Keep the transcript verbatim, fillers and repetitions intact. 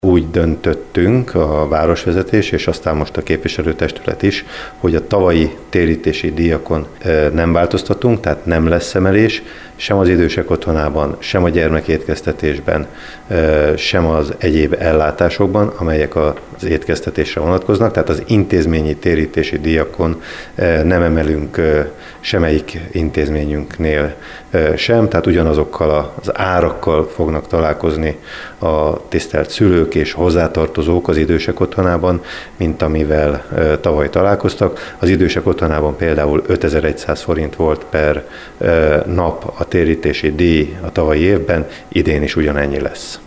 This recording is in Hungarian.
Úgy döntöttünk a városvezetés, és aztán most a képviselőtestület is, hogy a tavalyi térítési díjakon nem változtatunk, tehát nem lesz emelés, sem az idősek otthonában, sem a gyermekétkeztetésben, sem az egyéb ellátásokban, amelyek az étkeztetésre vonatkoznak, tehát az intézményi térítési díjakon nem emelünk semmelyik intézményünknél sem, tehát ugyanazokkal az árakkal fognak találkozni a tisztelt szülők és hozzátartozók az idősek otthonában, mint amivel tavaly találkoztak. Az idősek otthonában például ötezer-száz forint volt per nap a térítési díj a tavalyi évben, idén is ugyanennyi lesz.